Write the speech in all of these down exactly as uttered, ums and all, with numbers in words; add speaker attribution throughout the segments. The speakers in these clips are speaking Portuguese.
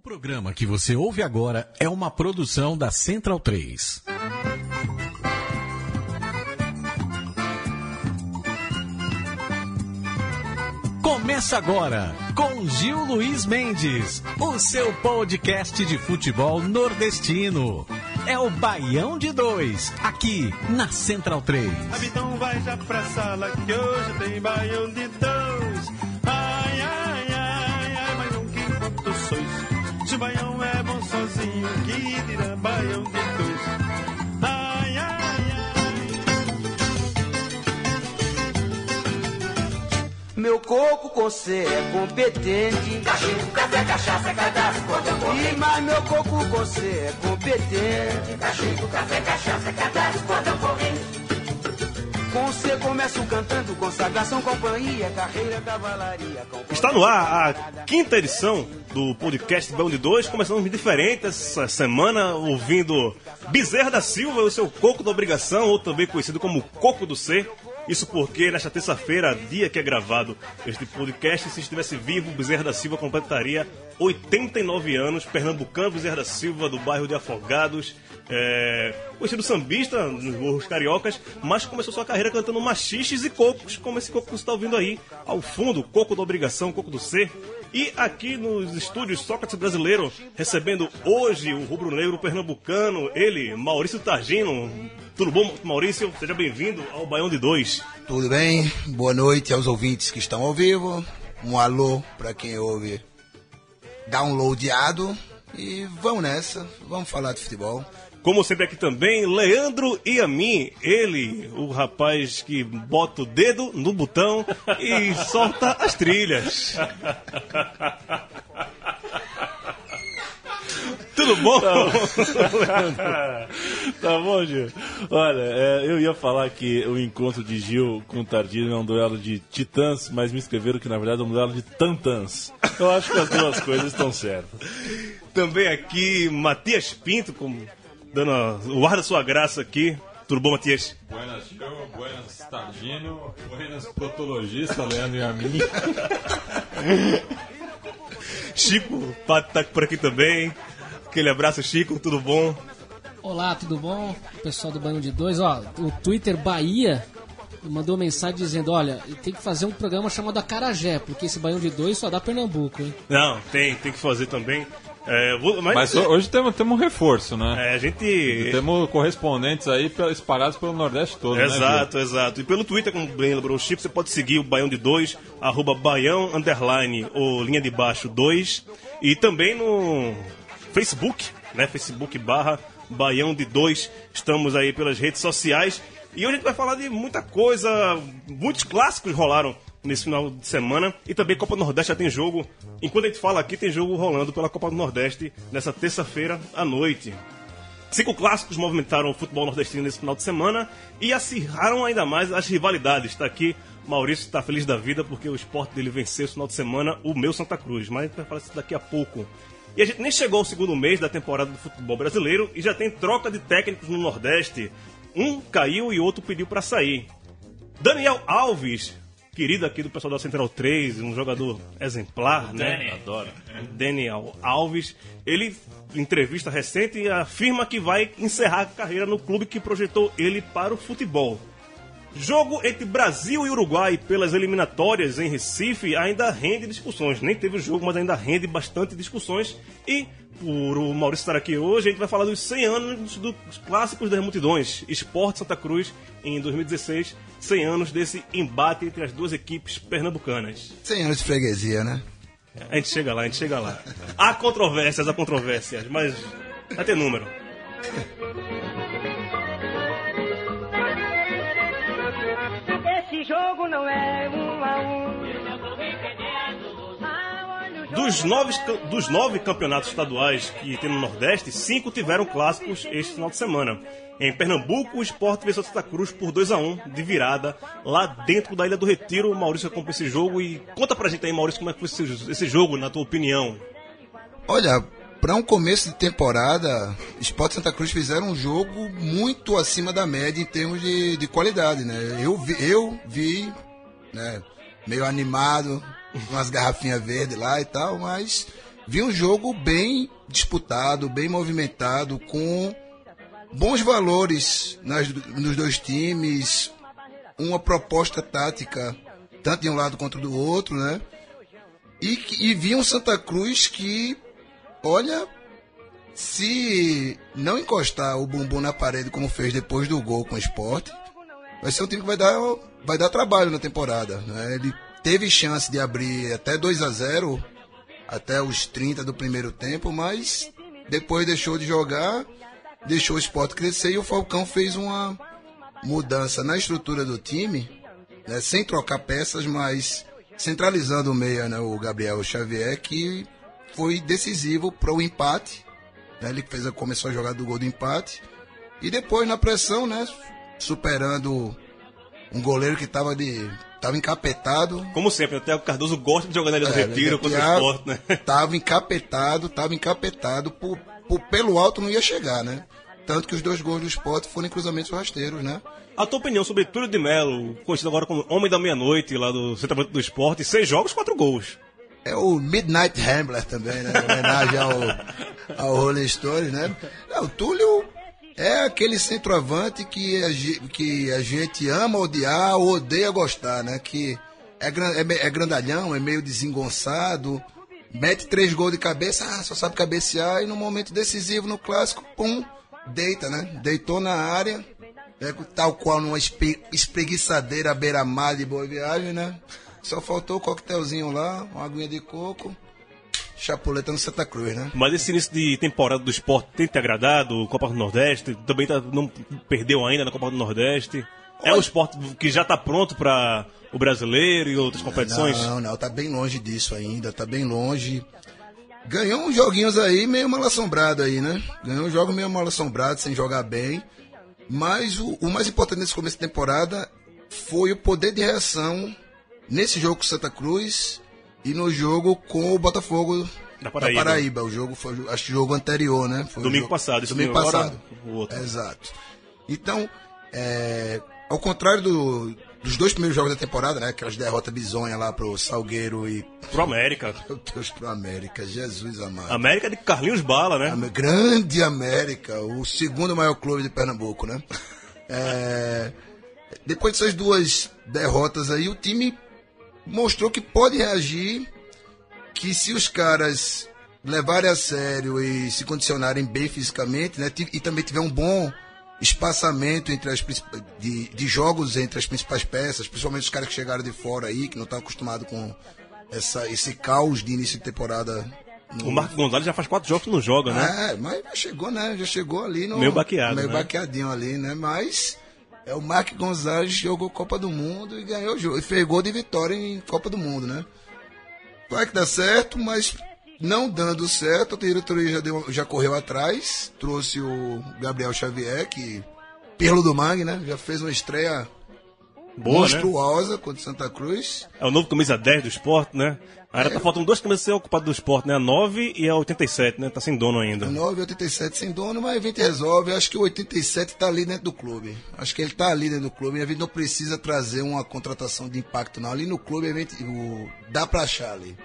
Speaker 1: programa que você ouve agora é uma produção da Central três. Começa agora com Gil Luiz Mendes, o seu podcast de futebol nordestino. É o Baião de Dois, aqui na Central três.
Speaker 2: Então vai já pra sala que hoje tem Baião de Dois. Ai, ai, ai, ai, mas não que quanto sois. Se o Baião é bom sozinho, que dirá Baião de Dois. Ai, ai,
Speaker 3: ai. Meu coco com C é competente.
Speaker 4: Cachimbo, café, cachaça, cadastro, contemporâneo.
Speaker 3: E mais meu coco com C é competente.
Speaker 4: Cachimbo, café, cachaça, cadastro, contemporâneo.
Speaker 3: Com C começo cantando, consagração, companhia, carreira, cavalaria.
Speaker 2: Está no ar a quinta edição do podcast Baião de Dois. Começamos diferente essa semana, ouvindo Bezerra da Silva, o seu Coco da Obrigação, ou também conhecido como Coco do C. Isso porque nesta terça-feira, dia que é gravado este podcast, se estivesse vivo, Bezerra da Silva completaria oitenta e nove anos, pernambucano Bezerra da Silva, do bairro de Afogados, é, conhecido sambista nos morros cariocas, mas começou sua carreira cantando machiches e cocos, como esse coco que você está ouvindo aí, ao fundo, Coco da Obrigação, Coco do C. E aqui nos estúdios Sócrates Brasileiro, recebendo hoje o rubro-negro pernambucano, ele, Maurício Targino. Tudo bom, Maurício? Seja bem-vindo ao Baião de Dois.
Speaker 5: Tudo bem? Boa noite aos ouvintes que estão ao vivo. Um alô para quem ouve downloadado. E vamos nessa, vamos falar de futebol.
Speaker 2: Como sempre aqui também, Leandro Iamin, ele, o rapaz que bota o dedo no botão e solta as trilhas. Tudo bom?
Speaker 6: Tá bom, tá bom, Gil? Olha, é, eu ia falar que o encontro de Gil com o Targino é um duelo de titãs, mas me escreveram que na verdade é um duelo de tantãs. Eu acho que as duas coisas estão certas.
Speaker 2: Também aqui, Matias Pinto, como... dando o ar da sua graça aqui. Tudo bom, Matias?
Speaker 7: Buenas show, buenas Targino, buenas protologista, Leandro e a mim.
Speaker 2: Chico Pato tá por aqui também. Aquele abraço, Chico, tudo bom?
Speaker 8: Olá, tudo bom? Pessoal do Baião de Dois, ó, o Twitter Bahia mandou mensagem dizendo, olha, tem que fazer um programa chamado Acarajé, porque esse Baião de Dois só dá Pernambuco, hein?
Speaker 2: Não, tem, tem que fazer também. É, vou, mas,
Speaker 7: mas hoje temos, temos um reforço, né?
Speaker 2: É, a gente...
Speaker 7: Temos correspondentes aí espalhados pelo Nordeste todo,
Speaker 2: exato,
Speaker 7: né?
Speaker 2: Exato, exato. E pelo Twitter, como bem lembrou o Chico, você pode seguir o Baião de Dois, arroba Baião, underline, ou linha de baixo dois. E também no Facebook, né? Facebook barra Baião de Dois. Estamos aí pelas redes sociais. E hoje a gente vai falar de muita coisa, muitos clássicos rolaram nesse final de semana. E também Copa do Nordeste já tem jogo. Enquanto a gente fala aqui, tem jogo rolando pela Copa do Nordeste nessa terça-feira à noite. Cinco clássicos movimentaram o futebol nordestino nesse final de semana e acirraram ainda mais as rivalidades. Está aqui, Maurício está feliz da vida porque o Sport dele venceu esse final de semana, o meu Santa Cruz. Mas a gente vai falar isso daqui a pouco. E a gente nem chegou ao segundo mês da temporada do futebol brasileiro e já tem troca de técnicos no Nordeste. Um caiu e outro pediu para sair. Daniel Alves, querido aqui do pessoal da Central três, um jogador exemplar, o né?
Speaker 6: Daniel. Adoro.
Speaker 2: Daniel Alves, ele, em entrevista recente, afirma que vai encerrar a carreira no clube que projetou ele para o futebol. Jogo entre Brasil e Uruguai pelas eliminatórias em Recife ainda rende discussões. Nem teve o jogo, mas ainda rende bastante discussões. E, por o Maurício estar aqui hoje, a gente vai falar dos cem anos dos clássicos das multidões. Sport Santa Cruz, em dois mil e dezesseis, cem anos desse embate entre as duas equipes pernambucanas.
Speaker 5: cem anos de freguesia, né?
Speaker 2: A gente chega lá, a gente chega lá. Há controvérsias, há controvérsias, mas vai ter número.
Speaker 4: Esse jogo não é um a um.
Speaker 2: Dos nove, dos nove campeonatos estaduais que tem no Nordeste, cinco tiveram clássicos este final de semana. Em Pernambuco, o Sport venceu Santa Cruz por dois a um, de virada, lá dentro da Ilha do Retiro. O Maurício acompanhou esse jogo e conta pra gente aí, Maurício, como é que foi esse, esse jogo, na tua opinião.
Speaker 5: Olha, para um começo de temporada, Sport e Santa Cruz fizeram um jogo muito acima da média em termos de, de qualidade, né? Eu vi, eu vi né, meio animado, umas garrafinhas verdes lá e tal, mas vi um jogo bem disputado, bem movimentado, com bons valores nas, nos dois times, uma proposta tática, tanto de um lado quanto do outro, né? E, e vi um Santa Cruz que, olha, se não encostar o bumbum na parede como fez depois do gol com o Sport, vai ser um time que vai dar, vai dar trabalho na temporada, né? Ele teve chance de abrir até dois a zero, até os trinta do primeiro tempo, mas depois deixou de jogar, deixou o Sport crescer e o Falcão fez uma mudança na estrutura do time, né, sem trocar peças, mas centralizando o meia, né, o Gabriel Xavier, que foi decisivo para o empate, né, ele fez, começou a jogar do gol do empate, e depois na pressão, né, superando um goleiro que estava de tava encapetado.
Speaker 2: Como sempre, até o Cardoso gosta de jogar na Ilha do
Speaker 5: é,
Speaker 2: Retiro contra o Sport, né?
Speaker 5: Tava encapetado, tava encapetado, por, por, pelo alto não ia chegar, né? Tanto que os dois gols do Sport foram em cruzamentos rasteiros, né?
Speaker 2: A tua opinião sobre Túlio de Melo, conhecido agora como Homem da Meia-Noite, lá do centroavante do Sport, seis jogos, quatro gols.
Speaker 5: É o Midnight Rambler também, né? Em homenagem ao, ao Rolling Stones, né? Não, o Túlio é aquele centroavante que a, que a gente ama odiar ou odeia gostar, né? Que é, é, é grandalhão, é meio desengonçado, mete três gols de cabeça, ah, só sabe cabecear, e no momento decisivo no clássico, pum, deita, né? Deitou na área, é, tal qual numa espe, espreguiçadeira à beira-mar de Boa Viagem, né? Só faltou o coquetelzinho lá, uma aguinha de coco, chapuleta no Santa Cruz, né?
Speaker 2: Mas esse início de temporada do Sport tem te agradado? Copa do Nordeste, também tá, não perdeu ainda na Copa do Nordeste? É o Sport que já está pronto para o Brasileiro e outras competições?
Speaker 5: Não, não, tá bem longe disso ainda, tá bem longe. Ganhou uns joguinhos aí meio mal assombrado aí, né? Ganhou um jogo meio mal assombrado, sem jogar bem. Mas o, o mais importante nesse começo de temporada foi o poder de reação nesse jogo com o Santa Cruz e no jogo com o Botafogo
Speaker 2: da Paraíba.
Speaker 5: Da Paraíba. O jogo foi, acho que o jogo anterior, né? Foi
Speaker 2: domingo
Speaker 5: jogo,
Speaker 2: passado. Isso
Speaker 5: domingo
Speaker 2: agora,
Speaker 5: passado.
Speaker 2: O outro.
Speaker 5: Exato. Então, é, ao contrário do, dos dois primeiros jogos da temporada, né? Aquelas derrotas bizonhas lá pro Salgueiro e...
Speaker 2: Pro América.
Speaker 5: Meu Deus, pro América. Jesus amado.
Speaker 2: América de Carlinhos Bala, né?
Speaker 5: A grande América. O segundo maior clube de Pernambuco, né? É, depois dessas duas derrotas aí, o time mostrou que pode reagir, que se os caras levarem a sério e se condicionarem bem fisicamente, né, e também tiver um bom espaçamento entre as de, de jogos entre as principais peças, principalmente os caras que chegaram de fora aí, que não estão acostumados com essa, esse caos de início de temporada. No...
Speaker 2: O Marco Gonzalez já faz quatro jogos que não joga, né?
Speaker 5: É, mas já chegou, né? Já chegou ali no...
Speaker 2: Meio baqueado,
Speaker 5: Meio
Speaker 2: né?
Speaker 5: baqueadinho ali, né? Mas... É, o Marco Gonzalez jogou Copa do Mundo e ganhou o jogo. E fez gol de vitória em Copa do Mundo, né? Vai que dá certo, mas não dando certo, a diretoria já, deu, já correu atrás. Trouxe o Gabriel Xavier, que... Pirlo do Mag, né? Já fez uma estreia boa, monstruosa, né? Contra Santa Cruz.
Speaker 2: É o novo camisa dez do Sport, né? Ainda é, tá faltando duas camisas ser ocupadas do Sport, né? A nove e a oitenta e sete, né? Tá sem dono ainda.
Speaker 5: A nove e oitenta e sete sem dono, mas a gente resolve. Acho que o oitenta e sete tá ali dentro do clube. Acho que ele tá ali dentro do clube. E a gente não precisa trazer uma contratação de impacto, não. Ali no clube, a gente, o, dá pra achar ali.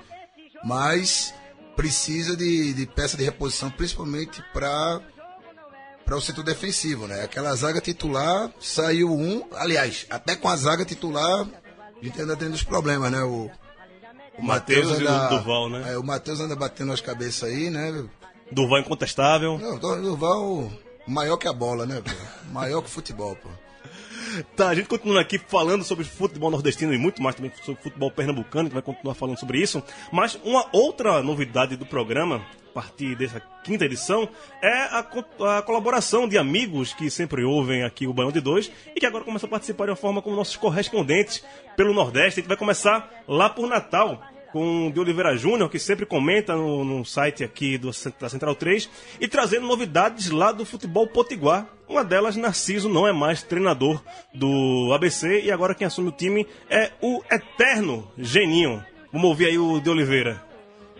Speaker 5: Mas precisa de, de peça de reposição, principalmente para para o setor defensivo, né? Aquela zaga titular, saiu um... Aliás, até com a zaga titular, a gente ainda tem os problemas, né? O...
Speaker 2: O Matheus e o Durval, né?
Speaker 5: É, o Matheus anda batendo as cabeças aí, né?
Speaker 2: Durval incontestável.
Speaker 5: Não, o Durval maior que a bola, né? Pô? Maior que o futebol, pô.
Speaker 2: Tá, a gente continua aqui falando sobre futebol nordestino e muito mais também sobre futebol pernambucano, a gente vai continuar falando sobre isso. Mas uma outra novidade do programa, a partir dessa quinta edição, é a, a colaboração de amigos que sempre ouvem aqui o Baião de Dois e que agora começam a participar de uma forma como nossos correspondentes pelo Nordeste. A gente vai começar lá por Natal, com o de Oliveira Júnior, que sempre comenta no, no site aqui do, da Central três, e trazendo novidades lá do futebol potiguar. Uma delas, Narciso não é mais treinador do A B C, e agora quem assume o time é o eterno Geninho. Vamos ouvir aí o de Oliveira.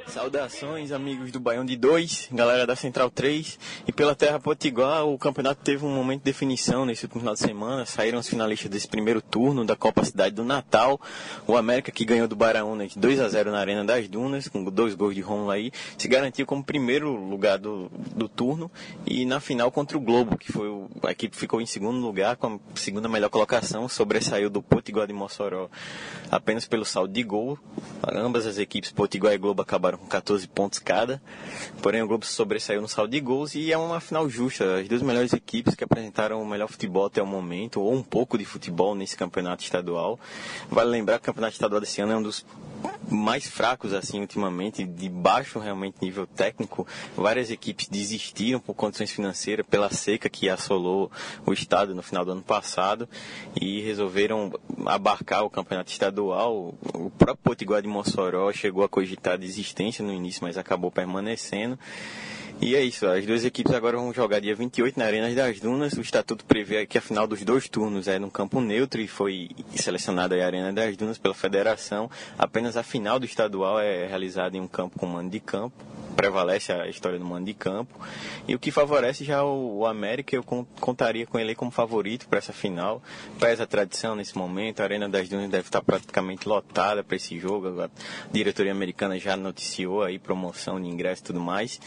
Speaker 9: Saudações, amigos do Baião de dois, galera da Central três. E pela Terra Potiguar, o campeonato teve um momento de definição nesse último final de semana. Saíram os finalistas desse primeiro turno da Copa Cidade do Natal. O América, que ganhou do Baraúna de dois a zero na Arena das Dunas, com dois gols de Rômulo aí, se garantiu como primeiro lugar do, do turno. E na final contra o Globo, que foi o, a equipe ficou em segundo lugar, com a segunda melhor colocação, sobressaiu do Potiguar de Mossoró apenas pelo saldo de gol. Ambas as equipes, Potiguar e Globo, acabaram com catorze pontos cada, porém o Globo sobressaiu no saldo de gols e é uma final justa. As duas melhores equipes que apresentaram o melhor futebol até o momento, ou um pouco de futebol nesse campeonato estadual. Vale lembrar que o campeonato estadual desse ano é um dos mais fracos assim ultimamente, de baixo realmente nível técnico. Várias equipes desistiram por condições financeiras, pela seca que assolou o estado no final do ano passado, e resolveram abarcar o campeonato estadual. O próprio Potiguar de Mossoró chegou a cogitar a desistência no início, mas acabou permanecendo. E é isso, as duas equipes agora vão jogar dia vinte e oito na Arena das Dunas. O estatuto prevê que a final dos dois turnos é num campo neutro e foi selecionada a Arena das Dunas pela federação. Apenas a final do estadual é realizada em um campo com mando de campo. Prevalece a história do mando de campo. E o que favorece já o, o América, eu contaria com ele como favorito para essa final. Pesa a tradição nesse momento, a Arena das Dunas deve estar praticamente lotada para esse jogo. A diretoria americana já noticiou aí promoção de ingresso e tudo mais.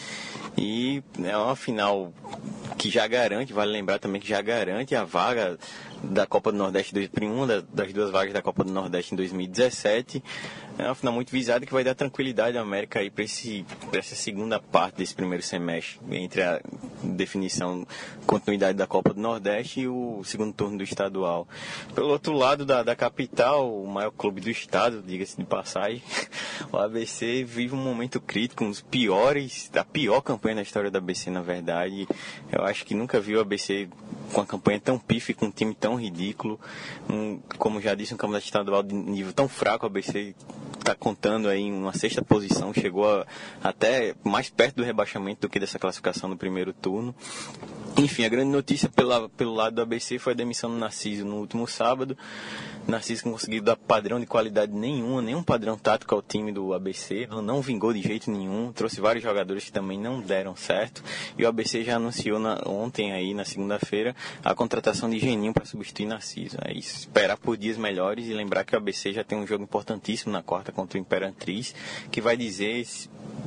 Speaker 9: E é uma final que já garante, vale lembrar também que já garante a vaga da Copa do Nordeste, uma das duas vagas da Copa do Nordeste em dois mil e dezessete. É uma final muito visada que vai dar tranquilidade à América aí para essa segunda parte desse primeiro semestre, entre a definição, continuidade da Copa do Nordeste e o segundo turno do estadual. Pelo outro lado da, da capital, o maior clube do estado, diga-se de passagem, o A B C vive um momento crítico, um dos piores, a pior campanha na história do A B C, na verdade. Eu acho que nunca vi o A B C com uma campanha tão pífia, com um time tão ridículo. Um, como já disse, um campeonato estadual de nível tão fraco, o A B C está contando aí em uma sexta posição, chegou a, até mais perto do rebaixamento do que dessa classificação no primeiro turno. Enfim, a grande notícia pela, pelo lado do A B C foi a demissão do Narciso no último sábado. Narciso não conseguiu dar padrão de qualidade nenhuma, nenhum padrão tático ao time do A B C, não vingou de jeito nenhum, trouxe vários jogadores que também não deram certo, e o A B C já anunciou na, ontem, aí, na segunda-feira, a contratação de Geninho para substituir Narciso. É isso, esperar por dias melhores e lembrar que o A B C já tem um jogo importantíssimo na quarta contra o Imperatriz, que vai dizer se,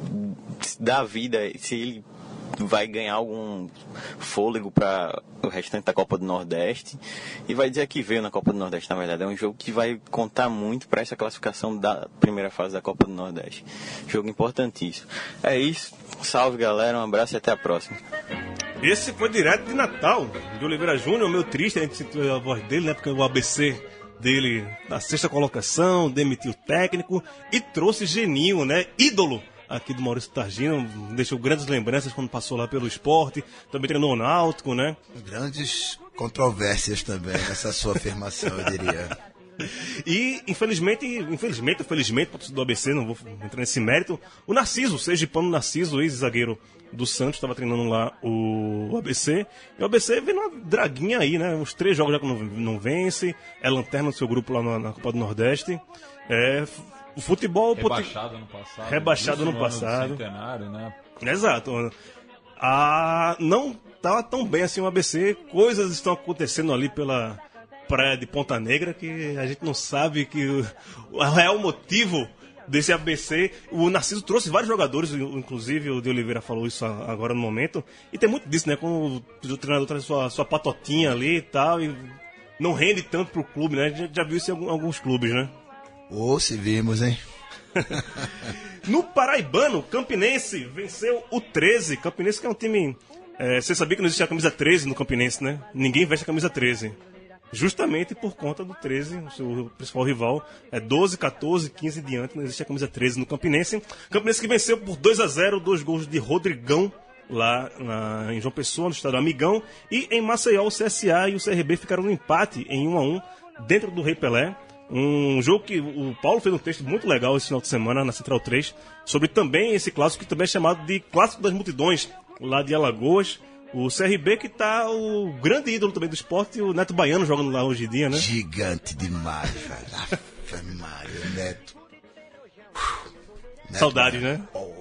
Speaker 9: se dá vida, se ele vai ganhar algum fôlego para o restante da Copa do Nordeste, e vai dizer que veio na Copa do Nordeste. Na verdade, é um jogo que vai contar muito para essa classificação da primeira fase da Copa do Nordeste. Jogo importantíssimo. É isso, salve galera, um abraço e até a próxima.
Speaker 2: Esse foi direto de Natal, de Oliveira Júnior, meio triste, a gente sentiu a voz dele, né, porque o A B C dele na sexta colocação, demitiu o técnico e trouxe Geninho, né, ídolo aqui do Maurício Targino, deixou grandes lembranças quando passou lá pelo esporte, também treinou no Náutico, né?
Speaker 5: Grandes controvérsias também nessa sua afirmação, eu diria.
Speaker 2: E, infelizmente, infelizmente, infelizmente, para o do A B C, não vou entrar nesse mérito, o Narciso, o sergipano Narciso, ex-zagueiro do Santos, estava treinando lá o A B C, e o A B C vem numa draguinha aí, né? Uns três jogos já que não, não vence, é lanterna do seu grupo lá na, na Copa do Nordeste, é... O futebol...
Speaker 7: Rebaixado ano passado.
Speaker 2: Rebaixado ano passado.
Speaker 7: Centenário, né?
Speaker 2: Exato. Ah, não estava tão bem assim o A B C. Coisas estão acontecendo ali pela praia de Ponta Negra que a gente não sabe que o, o real motivo desse A B C. O Narciso trouxe vários jogadores, inclusive o de Oliveira falou isso agora no momento. E tem muito disso, né? Quando o treinador traz sua, sua patotinha ali e tal, e não rende tanto pro clube, né? A gente já viu isso em alguns clubes, né?
Speaker 5: Ô, oh, se vimos, hein?
Speaker 2: No Paraibano, Campinense venceu o treze. Campinense que é um time... É, você sabia que não existe a camisa treze no Campinense, né? Ninguém veste a camisa treze. Justamente por conta do treze, o seu principal rival. É doze, catorze, quinze e diante, não existe a camisa treze no Campinense. Campinense que venceu por dois a zero, dois gols de Rodrigão, lá na, em João Pessoa, no estado do Amigão. E em Maceió, o C S A e o C R B ficaram no empate em um a um, dentro do Rei Pelé. Um jogo que o Paulo fez um texto muito legal esse final de semana na Central três sobre também esse clássico que também é chamado de Clássico das Multidões, lá de Alagoas. O C R B que tá o grande ídolo também do esporte, o Neto Baiano jogando lá hoje em dia, né?
Speaker 5: Gigante demais, velho. Aff, Mário, Neto.
Speaker 2: Saudades, né?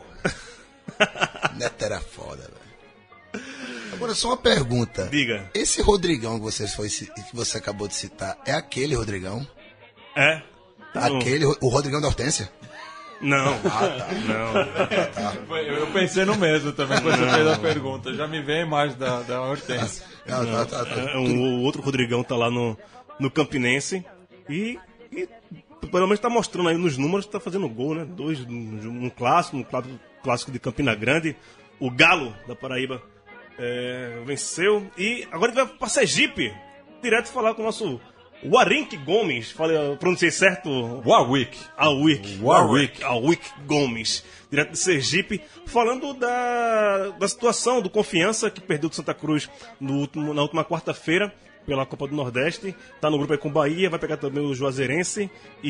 Speaker 5: Porra. Neto era foda, velho. Agora, só uma pergunta.
Speaker 2: Diga.
Speaker 5: Esse Rodrigão que você, foi, que você acabou de citar, é aquele Rodrigão?
Speaker 2: É.
Speaker 5: Aquele, o Rodrigão da Hortência?
Speaker 2: Não.
Speaker 5: Ah, tá.
Speaker 2: Não.
Speaker 5: Ah, tá.
Speaker 7: Eu pensei no mesmo também, quando você fez a pergunta. Já me veio a imagem da, da Hortência.
Speaker 5: Ah, tá, tá, tá.
Speaker 2: É, um, o outro Rodrigão tá lá no, no Campinense e, e pelo menos tá mostrando aí nos números que tá fazendo gol, né? Dois, um, um clássico, um clássico, clássico de Campina Grande. O Galo da Paraíba é, venceu. E agora a gente vai pra Sergipe, direto falar com o nosso Warwick Gomes. Falei, eu pronunciei certo?
Speaker 7: Warwick.
Speaker 2: Warwick. Warwick. Warwick Gomes. Direto de Sergipe, falando da, da situação do Confiança, que perdeu do Santa Cruz no último, na última quarta-feira pela Copa do Nordeste. Tá no grupo aí com o Bahia, vai pegar também o Juazeirense.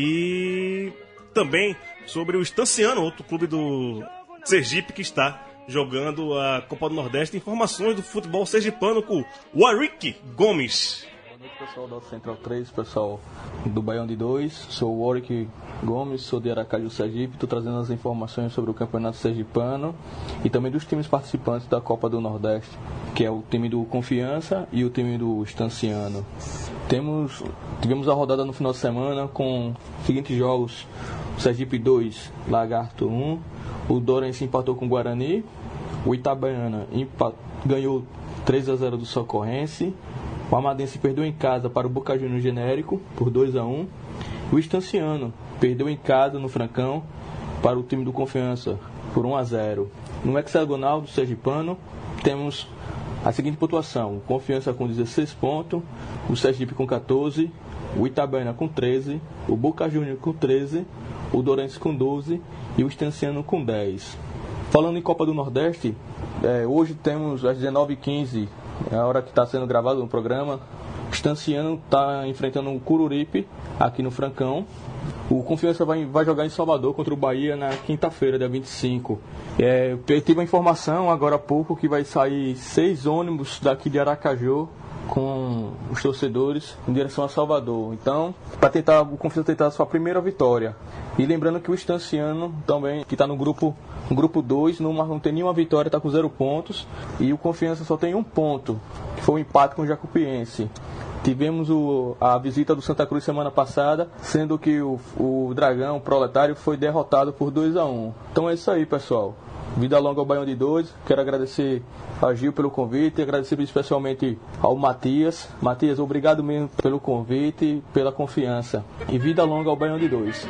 Speaker 2: E também sobre o Estanciano, outro clube do Sergipe que está jogando a Copa do Nordeste. Informações do futebol sergipano com Warwick Gomes.
Speaker 10: Boa noite, pessoal da Central três, pessoal do Baião de dois. Sou o Warwick Gomes, sou de Aracaju, Sergipe. Estou trazendo as informações sobre o Campeonato Sergipano e também dos times participantes da Copa do Nordeste, que é o time do Confiança e o time do Estanciano. Temos, tivemos a rodada no final de semana com os seguintes jogos: Sergipe dois, Lagarto um. O Dorense empatou com o Guarani. O Itabaiana empat... ganhou três a zero do Socorrense. O Amadense perdeu em casa para o Boca Juniors genérico por dois a um. O Estanciano perdeu em casa no Francão para o time do Confiança por um a zero. No hexagonal do Sergipano temos a seguinte pontuação: o Confiança com dezesseis pontos, o Sergipe com catorze, o Itabaiana com treze, o Boca Juniors com treze, o Dorense com doze e o Estanciano com dez. Falando em Copa do Nordeste, é, hoje temos às dezenove e quinze, é a hora que está sendo gravado no programa. O Estanciano está enfrentando o Cururipe aqui no Francão. O Confiança vai, vai jogar em Salvador contra o Bahia na quinta-feira, dia vinte e cinco. É, eu tive a informação agora há pouco que vai sair seis ônibus daqui de Aracaju com os torcedores em direção a Salvador. Então, para tentar o Confiança tentar a sua primeira vitória. E lembrando que o Estanciano também, que está no grupo no grupo dois, não, não tem nenhuma vitória, está com zero pontos. E o Confiança só tem um ponto, que foi um empate com o Jacupiense. Tivemos o, a visita do Santa Cruz semana passada, sendo que o, o Dragão, o Proletário, foi derrotado por dois a um. Então é isso aí, pessoal. Vida longa ao Baião de dois. Quero agradecer a Gil pelo convite, agradecer especialmente ao Matias. Matias, obrigado mesmo pelo convite e pela confiança. E vida longa ao Baião de dois.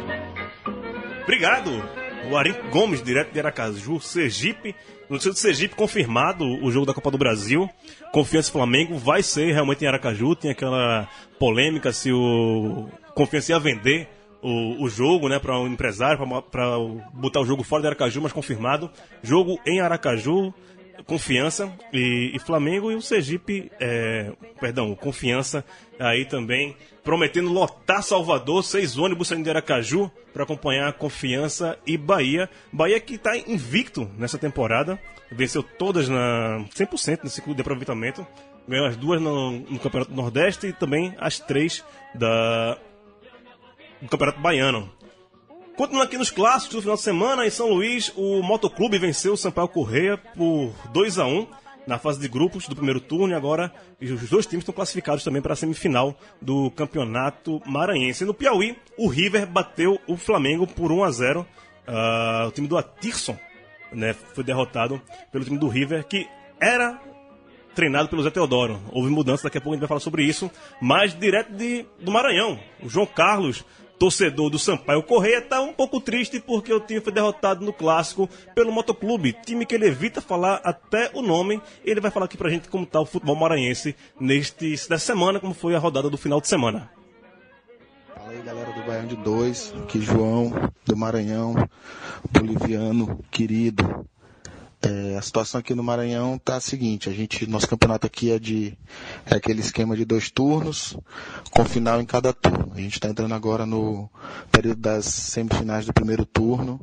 Speaker 2: Obrigado, o Ari Gomes, direto de Aracaju, Sergipe. No centro de Sergipe, confirmado o jogo da Copa do Brasil. Confiança e Flamengo vai ser realmente em Aracaju. Tem aquela polêmica se o Confiança ia vender o, o jogo, né, para o um empresário, para botar o jogo fora de Aracaju, mas confirmado. Jogo em Aracaju, Confiança e, e Flamengo, e o Sergipe, é, perdão, Confiança aí também prometendo lotar Salvador, seis ônibus saindo de Aracaju para acompanhar Confiança e Bahia. Bahia que está invicto nessa temporada, venceu todas na cem por cento nesse clube de aproveitamento, ganhou as duas no, no Campeonato do Nordeste e também as três da, do Campeonato Baiano. Continuando aqui nos clássicos do final de semana, em São Luís, o Motoclube venceu o Sampaio Corrêa por dois a um na fase de grupos do primeiro turno, e agora os dois times estão classificados também para a semifinal do Campeonato Maranhense. E no Piauí, o River bateu o Flamengo por um a zero. Uh, o time do Atirson, né, foi derrotado pelo time do River, que era treinado pelo Zé Teodoro. Houve mudança, daqui a pouco a gente vai falar sobre isso. Mas direto de, do Maranhão, o João Carlos, torcedor do Sampaio Corrêa, está um pouco triste porque o time foi derrotado no clássico pelo Motoclube, time que ele evita falar até o nome. Ele vai falar aqui pra gente como está o futebol maranhense neste, nesta semana, como foi a rodada do final de semana.
Speaker 11: Fala aí, galera do Baião de dois, aqui João do Maranhão, boliviano querido. É, a situação aqui no Maranhão tá a seguinte: a gente, nosso campeonato aqui é de é aquele esquema de dois turnos, com final em cada turno. A gente está entrando agora no período das semifinais do primeiro turno,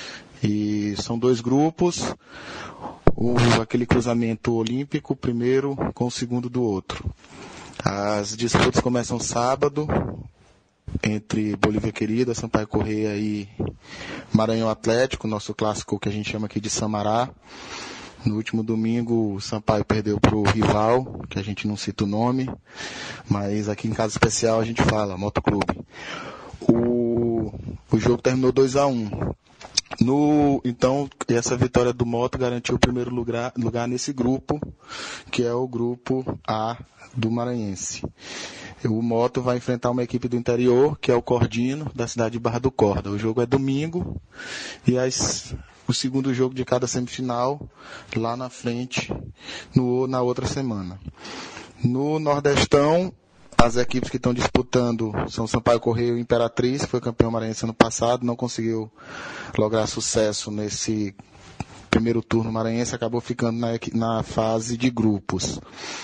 Speaker 11: e são dois grupos, o, aquele cruzamento olímpico primeiro com o segundo do outro. As disputas começam sábado, entre Bolívia Querida, Sampaio Corrêa e Maranhão Atlético, nosso clássico que a gente chama aqui de Samará. No último domingo, o Sampaio perdeu para o rival, que a gente não cita o nome, mas aqui em Casa Especial a gente fala, Motoclube. O, o jogo terminou dois a um. No, então, essa vitória do Moto garantiu o primeiro lugar, lugar nesse grupo, que é o grupo A do Maranhense. O Moto vai enfrentar uma equipe do interior, que é o Cordino, da cidade de Barra do Corda. O jogo é domingo e as, o segundo jogo de cada semifinal lá na frente, no, na outra semana. No Nordestão, as equipes que estão disputando são Sampaio Corrêa e Imperatriz, que foi campeão maranhense ano passado, não conseguiu lograr sucesso nesse primeiro turno maranhense, acabou ficando na, na fase de grupos.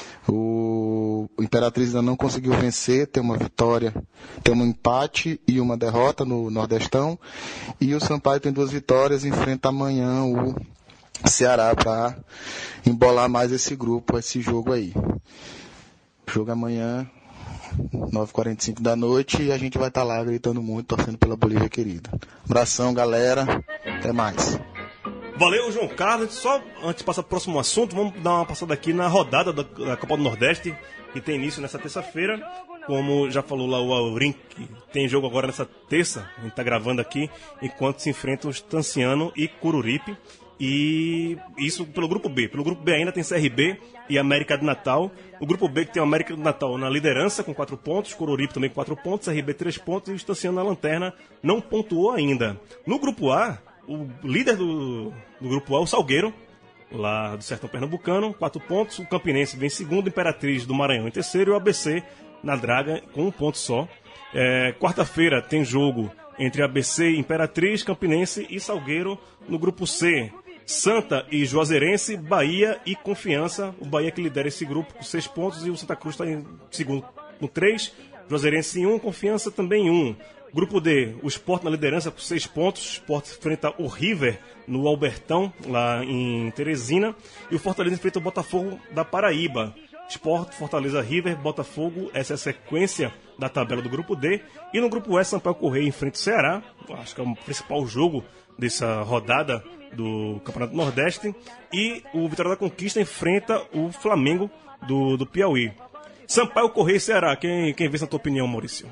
Speaker 11: O Imperatriz ainda não conseguiu vencer, tem uma vitória, tem um empate e uma derrota no Nordestão. E o Sampaio tem duas vitórias, enfrenta amanhã o Ceará para embolar mais esse grupo, esse jogo aí. O jogo amanhã, nove e quarenta e cinco da noite, e a gente vai estar lá gritando muito, torcendo pela Bolívia Querida. Abração, galera. Até mais.
Speaker 2: Valeu, João Carlos. Só antes de passar para o próximo assunto, vamos dar uma passada aqui na rodada da, da Copa do Nordeste, que tem início nessa terça-feira. Como já falou lá o Aurim, que tem jogo agora nessa terça, a gente está gravando aqui, enquanto se enfrentam os Tanciano e Cururipe. E isso pelo grupo B. Pelo grupo B ainda tem C R B e América do Natal. O grupo B que tem o América do Natal na liderança com quatro pontos, Coruripe também com quatro pontos, C R B três pontos e o Estanciano na lanterna não pontuou ainda. No grupo A, o líder do, do grupo A, o Salgueiro, lá do Sertão Pernambucano, quatro pontos. O Campinense vem em segundo, Imperatriz do Maranhão em terceiro e o A B C na draga com um ponto só. É, quarta-feira tem jogo entre A B C, Imperatriz, Campinense e Salgueiro. No grupo C, Santa e Juazeirense, Bahia e Confiança. O Bahia que lidera esse grupo com seis pontos e o Santa Cruz está em segundo com três. Juazeirense em um, Confiança também em um. Grupo D, o Sport na liderança com seis pontos. O Sport enfrenta o River no Albertão, lá em Teresina. E o Fortaleza enfrenta o Botafogo da Paraíba. Sport, Fortaleza, River, Botafogo. Essa é a sequência da tabela do grupo D. E no grupo E, Sampaio Corrêa enfrenta o Ceará. Acho que é o principal jogo dessa rodada do Campeonato do Nordeste. E o Vitória da Conquista enfrenta o Flamengo do, do Piauí. Sampaio Corrêa e Ceará. Quem, quem vê, na tua opinião, Maurício?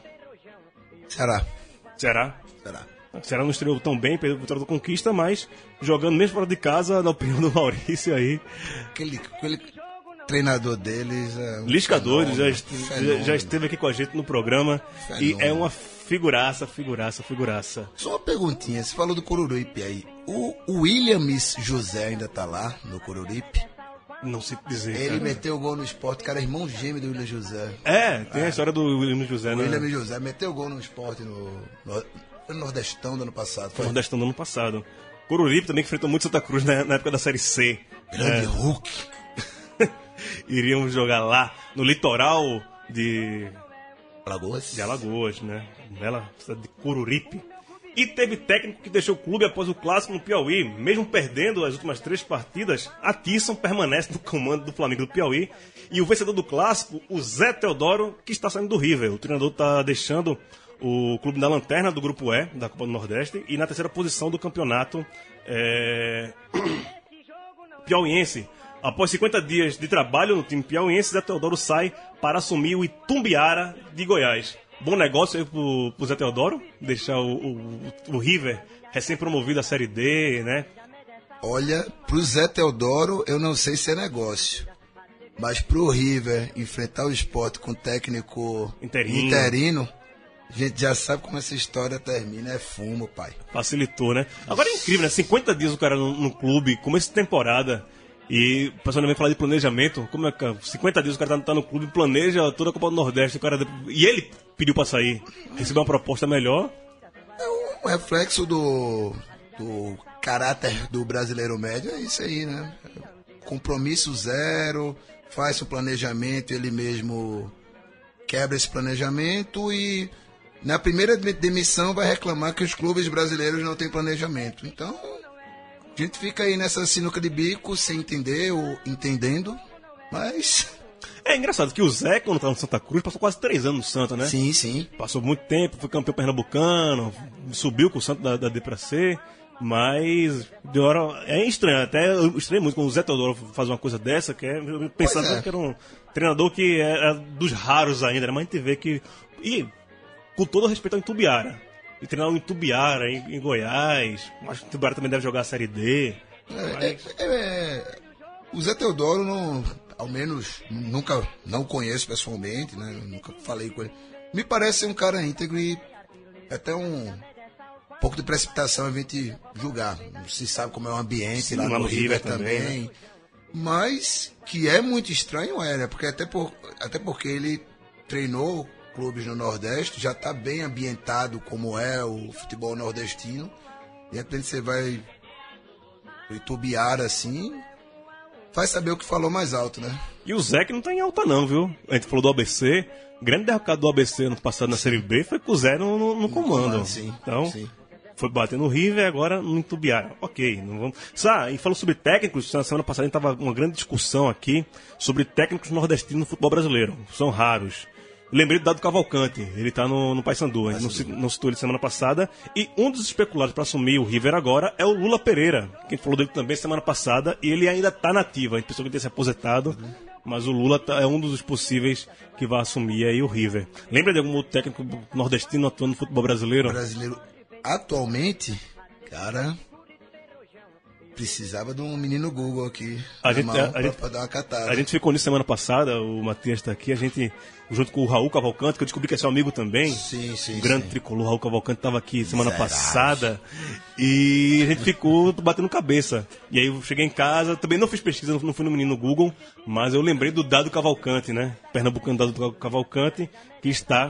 Speaker 5: Ceará.
Speaker 2: Ceará?
Speaker 5: Ceará.
Speaker 2: O Ceará não estreou tão bem, perdeu a Vitória da Conquista, mas jogando mesmo fora de casa, na opinião do Maurício aí.
Speaker 5: Aquele, aquele treinador deles é um
Speaker 2: Liscadores, já,
Speaker 5: fenômeno.
Speaker 2: já, já esteve aqui com a gente no programa. Fenômeno. E é uma figuraça, figuraça, figuraça.
Speaker 5: Só uma perguntinha, você falou do Coruripe aí. O, o Williams José ainda tá lá no Coruripe?
Speaker 2: Não sei dizer.
Speaker 5: Ele
Speaker 2: cara.
Speaker 5: meteu o gol no Sport, cara, irmão gêmeo do William José.
Speaker 2: É, tem é. a história do William José,
Speaker 5: o
Speaker 2: né?
Speaker 5: William José meteu o gol no Sport no, no, no Nordestão do ano passado.
Speaker 2: Foi no Nordestão do ano passado. Coruripe também que enfrentou muito Santa Cruz na, na época da Série C.
Speaker 5: Grande é. Hulk.
Speaker 2: Iríamos jogar lá no litoral de
Speaker 5: Alagoas.
Speaker 2: De Alagoas, né? Bela cidade de Coruripe. E teve técnico que deixou o clube após o clássico no Piauí. Mesmo perdendo as últimas três partidas, Atisson permanece no comando do Flamengo do Piauí. E o vencedor do clássico, o Zé Teodoro, que está saindo do River. O treinador está deixando o clube na lanterna do Grupo E, da Copa do Nordeste, e na terceira posição do campeonato é... piauiense. Após cinquenta dias de trabalho no time piauiense, Zé Teodoro sai para assumir o Itumbiara de Goiás. Bom negócio aí pro, pro Zé Teodoro, deixar o, o, o River recém-promovido à Série D, né?
Speaker 5: Olha, pro Zé Teodoro eu não sei se é negócio, mas pro River enfrentar o Sport com técnico interino, interino a gente já sabe como essa história termina, é fumo, pai.
Speaker 2: Facilitou, né? Agora é incrível, né? cinquenta dias o cara no, no clube, começo de temporada. E o pessoal também fala de planejamento. Como é que cinquenta dias o cara tá, tá no clube, planeja toda a Copa do Nordeste. O cara, e ele pediu pra sair, recebeu uma proposta melhor.
Speaker 5: É um reflexo do, do caráter do brasileiro médio, é isso aí, né? Compromisso zero, faz o planejamento, ele mesmo quebra esse planejamento e na primeira demissão vai reclamar que os clubes brasileiros não têm planejamento. Então, a gente fica aí nessa sinuca de bico, sem entender ou entendendo, mas
Speaker 2: É engraçado que o Zé, quando estava no Santa Cruz, passou quase três anos no Santa, né?
Speaker 5: Sim, sim.
Speaker 2: Passou muito tempo, foi campeão pernambucano, subiu com o Santa da, da D pra C, mas de hora é estranho, até eu estranho muito quando o Zé Teodoro faz uma coisa dessa, que é, eu pensava
Speaker 5: é.
Speaker 2: que era um treinador que era dos raros ainda, né? Mas a gente vê que, e com todo o respeito ao Itubiara, e treinar o Itubiara em, em Goiás, acho que o Itubiara também deve jogar a Série D.
Speaker 5: É,
Speaker 2: mas...
Speaker 5: é, é, é, o Zé Teodoro não... Ao menos, nunca, não conheço pessoalmente, né? Nunca falei com ele. Me parece ser um cara íntegro e até um, um pouco de precipitação a gente julgar. Não se sabe como é o ambiente. Sim, lá no, no River, River também. também né? Mas que é muito estranho, é, né? Porque até, por, até porque ele treinou clubes no Nordeste, já está bem ambientado como é o futebol nordestino. De repente você vai pro Itubiara assim... Vai saber o que falou mais alto, né?
Speaker 2: E o Zé que não tá em alta não, viu? A gente falou do A B C. O grande derrocado do A B C no passado na Série B foi com o Zé no, no, no comando. comando sim, então, sim. Foi bater no River e agora no Itubiara. Ok, não vamos... Sá, e falando sobre técnicos, na semana passada a gente tava uma grande discussão aqui sobre técnicos nordestinos no futebol brasileiro. São raros. Lembrei do Dado Cavalcante, ele tá no, no Paysandu, a gente não, não citou ele semana passada. E um dos especulados para assumir o River agora é o Lula Pereira, que a gente falou dele também semana passada, e ele ainda tá nativo, a gente pensou que ele tinha se aposentado, uhum. Mas o Lula tá, é um dos possíveis que vai assumir aí o River. Lembra de algum outro técnico nordestino atuando no futebol brasileiro?
Speaker 5: Brasileiro, atualmente, cara... Precisava de um menino Google aqui
Speaker 2: a gente, a,
Speaker 5: pra,
Speaker 2: a gente,
Speaker 5: pra dar uma catada.
Speaker 2: A gente ficou nisso semana passada, o Matias está aqui, a gente, junto com o Raul Cavalcante, que eu descobri que é seu amigo também.
Speaker 5: Sim, sim,
Speaker 2: o grande
Speaker 5: sim.
Speaker 2: tricolor Raul Cavalcante estava aqui semana
Speaker 5: Miserável.
Speaker 2: passada e a gente ficou batendo cabeça. E aí eu cheguei em casa, também não fiz pesquisa, não fui no menino Google, mas eu lembrei do Dado Cavalcante, né? Pernambucano Dado Cavalcante, que está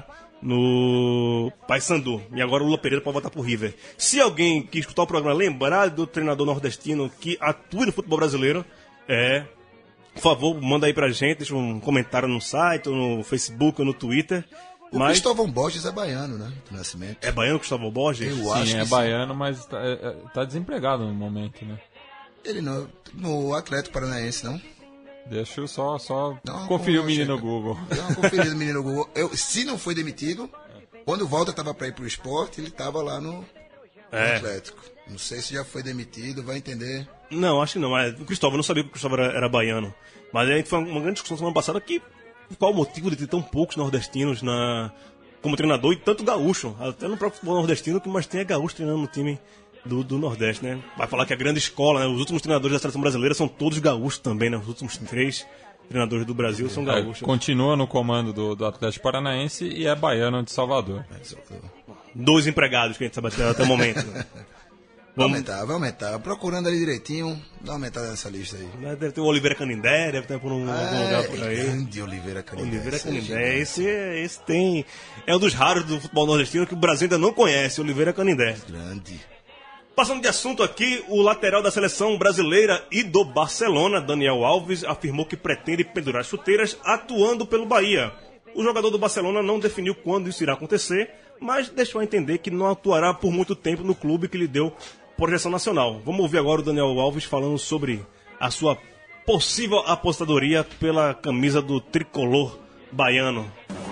Speaker 2: no Paysandu. E agora o Lula Pereira pode voltar pro River. Se alguém que escutar o programa lembrar do treinador nordestino que atua no futebol brasileiro, é, por favor, manda aí pra gente, deixa um comentário no site, ou no Facebook, ou no Twitter.
Speaker 5: O
Speaker 2: mas...
Speaker 5: Cristóvão Borges é baiano, né? Do Nascimento.
Speaker 2: É baiano o Cristóvão Borges?
Speaker 7: Eu sim, acho é que baiano, sim. Mas tá, é, tá desempregado no momento, né?
Speaker 5: Ele não, no Atlético Paranaense, não?
Speaker 7: Deixa eu só, só conferir o menino no Google.
Speaker 5: Dá uma conferida no menino no Google. Eu, se não foi demitido, quando o Walter estava para ir pro esporte, ele estava lá no, é. no Atlético. Não sei se já foi demitido, vai entender.
Speaker 2: Não, acho que não. Mas o Cristóvão, eu não sabia que o Cristóvão era, era baiano. Mas aí foi uma grande discussão semana passada que qual o motivo de ter tão poucos nordestinos na, como treinador e tanto gaúcho. Até no próprio futebol nordestino, que mais tem é gaúcho treinando no time Do, do Nordeste, né? Vai falar que a grande escola, né? Os últimos treinadores da seleção brasileira são todos gaúchos também, né? Os últimos três treinadores do Brasil são gaúchos.
Speaker 7: É, continua no comando do, do Atlético Paranaense e é baiano de Salvador.
Speaker 2: Dois empregados que a gente sabe até, até o momento. Né?
Speaker 5: Vai aumentar, vai aumentar. Procurando ali direitinho, dá uma aumentada nessa lista aí.
Speaker 2: Deve ter o Oliveira Canindé, deve ter por um,
Speaker 5: é,
Speaker 2: algum lugar por aí.
Speaker 5: Grande Oliveira Canindé.
Speaker 2: Oliveira Canindé, esse, esse tem... É um dos raros do futebol nordestino que o Brasil ainda não conhece, Oliveira Canindé.
Speaker 5: Grande.
Speaker 2: Passando de assunto aqui, o lateral da seleção brasileira e do Barcelona, Daniel Alves, afirmou que pretende pendurar chuteiras atuando pelo Bahia. O jogador do Barcelona não definiu quando isso irá acontecer, mas deixou a entender que não atuará por muito tempo no clube que lhe deu projeção nacional. Vamos ouvir agora o Daniel Alves falando sobre a sua possível apostadoria pela camisa do tricolor baiano.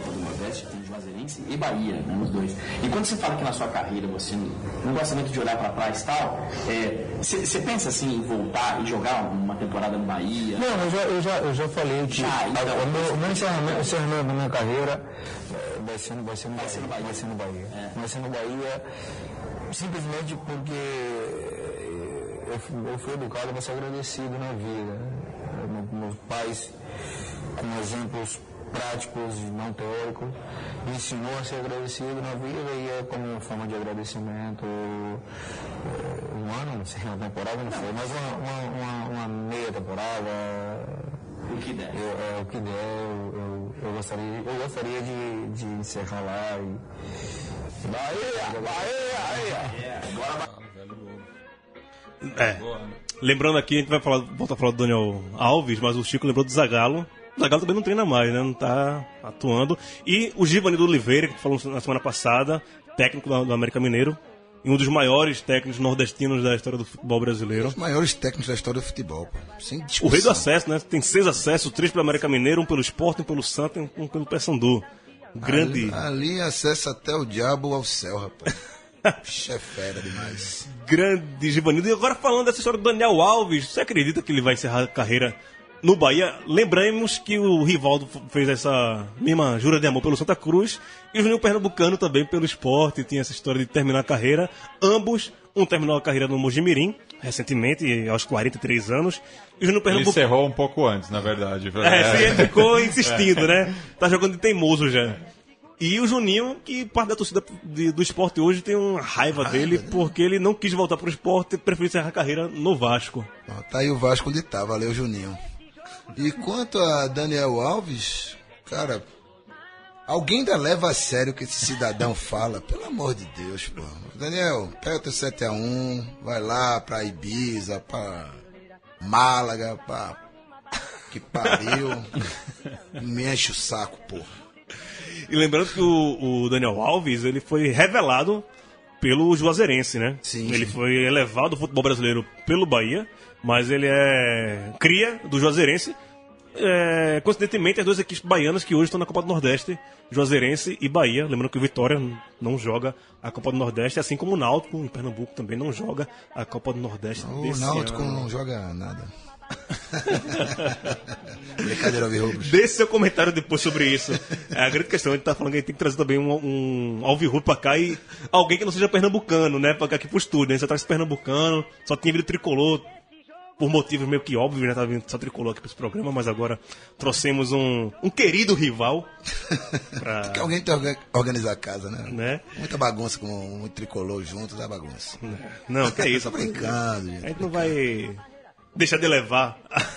Speaker 12: E Bahia, né, os dois. E quando você fala que na sua carreira você não, não gosta muito de olhar para trás e tal, você é, pensa assim em voltar e jogar uma temporada no Bahia?
Speaker 13: Não, eu já, eu já, eu já falei que
Speaker 12: já, então,
Speaker 13: o meu, meu encerramento, encerramento da minha carreira vai ser, vai ser no
Speaker 12: vai
Speaker 13: Bahia.
Speaker 12: Ser no Bahia.
Speaker 13: Vai ser no Bahia.
Speaker 12: É.
Speaker 13: Vai ser no Bahia simplesmente porque eu fui, eu fui educado para ser agradecido na vida. Meus pais, com exemplos práticos e não teóricos, me ensinou a ser agradecido na vida e é como uma forma de agradecimento, um ano, não sei, uma temporada, não sei, mas uma, uma, uma, uma meia temporada.
Speaker 12: O que der.
Speaker 13: Eu, é, o que der, eu, eu, eu gostaria, eu gostaria de, de encerrar lá e... Bahia! Bahia! Bahia!
Speaker 2: Bora! É. Lembrando aqui, a gente vai falar, voltar a falar do Daniel Alves, mas o Chico lembrou do Zagallo. O Zagallo também não treina mais, né? Não tá atuando. E o Givanildo Oliveira, que falou na semana passada, técnico do, do América Mineiro, e um dos maiores técnicos nordestinos da história do futebol brasileiro.
Speaker 5: Os maiores técnicos da história do futebol, pô. Sem discussão.
Speaker 2: O rei do acesso, né? Tem seis acessos, três pelo América Mineiro, um pelo Sport, um pelo Santa e um pelo Paysandu. Grande.
Speaker 5: Ali, ali acessa até o diabo ao céu, rapaz. Puxa, é fera demais.
Speaker 2: Grande Givanildo. E agora falando dessa história do Daniel Alves, você acredita que ele vai encerrar a carreira no Bahia? Lembramos que o Rivaldo fez essa mesma jura de amor pelo Santa Cruz e o Juninho Pernambucano também pelo Sport. Tinha essa história de terminar a carreira. Ambos, um terminou a carreira no Mojimirim, recentemente, aos quarenta e três anos. E o Juninho Pernambucano...
Speaker 7: Ele encerrou um pouco antes, na verdade.
Speaker 2: É, sim, ele ficou insistindo, né? Tá jogando de teimoso já. E o Juninho, que parte da torcida de, do Sport hoje tem uma raiva, raiva dele, né? Porque ele não quis voltar pro Sport e preferiu encerrar a carreira no Vasco.
Speaker 5: Ó, tá aí o Vasco onde tá, valeu, Juninho. E quanto a Daniel Alves, cara, alguém ainda leva a sério o que esse cidadão fala? Pelo amor de Deus, pô. Daniel, pega o teu sete a um, vai lá pra Ibiza, pra Málaga, pra... que pariu. Me enche o saco, pô.
Speaker 2: E lembrando que o, o Daniel Alves, ele foi revelado pelo Juazeirense, né?
Speaker 5: Sim,
Speaker 2: ele
Speaker 5: sim.
Speaker 2: foi elevado ao futebol brasileiro pelo Bahia, mas ele é cria do Juazeirense. É, coincidentemente, as duas equipes baianas que hoje estão na Copa do Nordeste, Juazeirense e Bahia. Lembrando que o Vitória não joga a Copa do Nordeste, assim como o Náutico, em Pernambuco, também não joga a Copa do Nordeste.
Speaker 5: O Náutico ano. não joga nada. Brincadeira, Alvirrubros.
Speaker 2: Deixe seu comentário depois sobre isso. É a grande questão. A gente tá falando que a gente tem que trazer também um, um Alvirrubro pra cá e alguém que não seja pernambucano, né? Pra cá aqui pro estúdio, né? Você traz pernambucano, só tinha vindo tricolor por motivos meio que óbvios, né? Tava vindo só tricolor aqui pra esse programa, mas agora trouxemos um, um querido rival. Pra...
Speaker 5: Tem que alguém tem que organizar a casa, né?
Speaker 2: né?
Speaker 5: Muita bagunça com um tricolor junto, dá bagunça.
Speaker 2: Não, que é isso.
Speaker 5: Tô brincando, gente.
Speaker 2: A gente não vai deixar de levar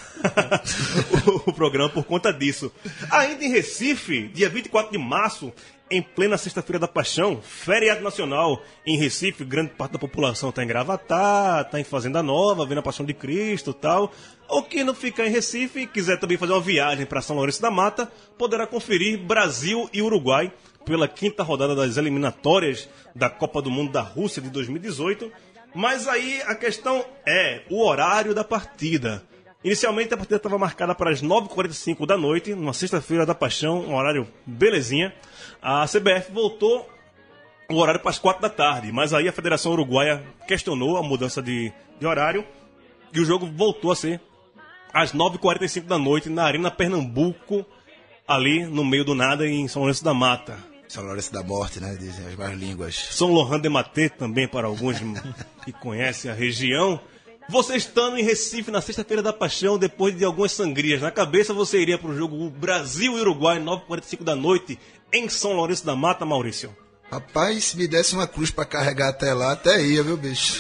Speaker 2: o, o programa por conta disso. Ainda em Recife, dia vinte e quatro de março, em plena Sexta-feira da Paixão, feriado nacional em Recife, grande parte da população está em Gravatá, está em Fazenda Nova, vendo a Paixão de Cristo e tal. Ou quem não ficar em Recife e quiser também fazer uma viagem para São Lourenço da Mata, poderá conferir Brasil e Uruguai pela quinta rodada das eliminatórias da Copa do Mundo da Rússia de dois mil e dezoito. Mas aí a questão é o horário da partida. Inicialmente a partida estava marcada para as nove e quarenta e cinco da noite, numa Sexta-feira da Paixão, um horário belezinha. A C B F voltou o horário para as quatro da tarde, mas aí a Federação Uruguaia questionou a mudança de, de horário e o jogo voltou a ser às nove e quarenta e cinco da noite na Arena Pernambuco, ali no meio do nada em São Lourenço da Mata.
Speaker 5: São Lourenço da Morte, né? Dizem as mais línguas.
Speaker 2: São Laurent de Maté também, para alguns que conhecem a região. Você estando em Recife na Sexta-feira da Paixão, depois de algumas sangrias na cabeça, você iria para o jogo Brasil e Uruguai, nove e quarenta e cinco da noite, em São Lourenço da Mata, Maurício?
Speaker 5: Rapaz, se me desse uma cruz para carregar até lá, até ia, viu, bicho?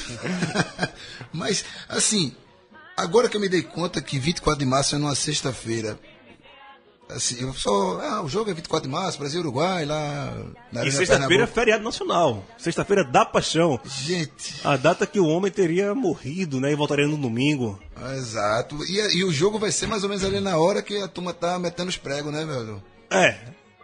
Speaker 5: Mas, assim, agora que eu me dei conta que vinte e quatro de março é numa sexta-feira, assim, eu só, ah, o jogo é vinte e quatro de março, Brasil e Uruguai, lá na Arena
Speaker 2: E sexta-feira é feriado nacional. Sexta-feira da Paixão.
Speaker 5: Gente.
Speaker 2: A data que o homem teria morrido, né? E voltaria no domingo.
Speaker 5: Exato. E, e o jogo vai ser mais ou menos ali na hora que a turma tá metendo os pregos, né, velho?
Speaker 2: É.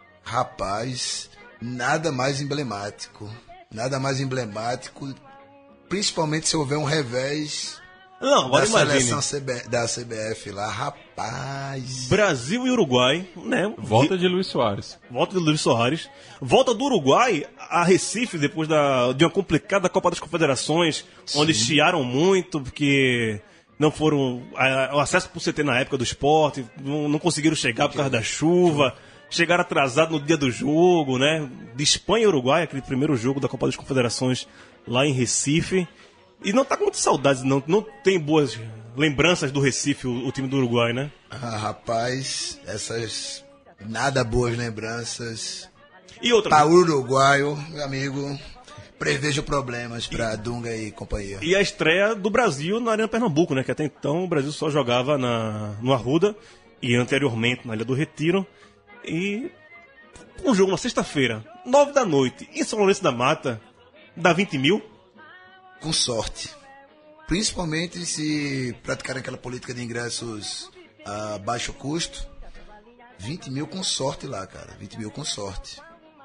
Speaker 5: Rapaz, nada mais emblemático. Nada mais emblemático. Principalmente se houver um revés.
Speaker 2: Não, agora
Speaker 5: da
Speaker 2: imagine.
Speaker 5: seleção C B, da C B F lá, rapaz.
Speaker 2: Brasil e Uruguai, né?
Speaker 7: Volta de Luiz Soares.
Speaker 2: Volta de Luiz Soares. Volta do Uruguai a Recife depois da, de uma complicada Copa das Confederações, Sim. onde chiaram muito, porque não foram. A, o acesso pro C T na época do esporte, não, não conseguiram chegar por causa da chuva. Chegaram atrasados no dia do jogo, né? De Espanha e Uruguai, aquele primeiro jogo da Copa das Confederações lá em Recife. E não tá com muita saudade, não, não tem boas lembranças do Recife, o, o time do Uruguai, né?
Speaker 5: Ah, rapaz, essas nada boas lembranças.
Speaker 2: E outra.
Speaker 5: Para o uruguaio, meu amigo, prevejo problemas para Dunga e companhia.
Speaker 2: E a estreia do Brasil na Arena Pernambuco, né? Que até então o Brasil só jogava na, no Arruda e anteriormente na Ilha do Retiro. E um jogo na sexta-feira, nove da noite, em São Lourenço da Mata, dá vinte mil?
Speaker 5: Com sorte. Principalmente se praticarem aquela política de ingressos a baixo custo. vinte mil com sorte lá, cara. vinte mil com sorte.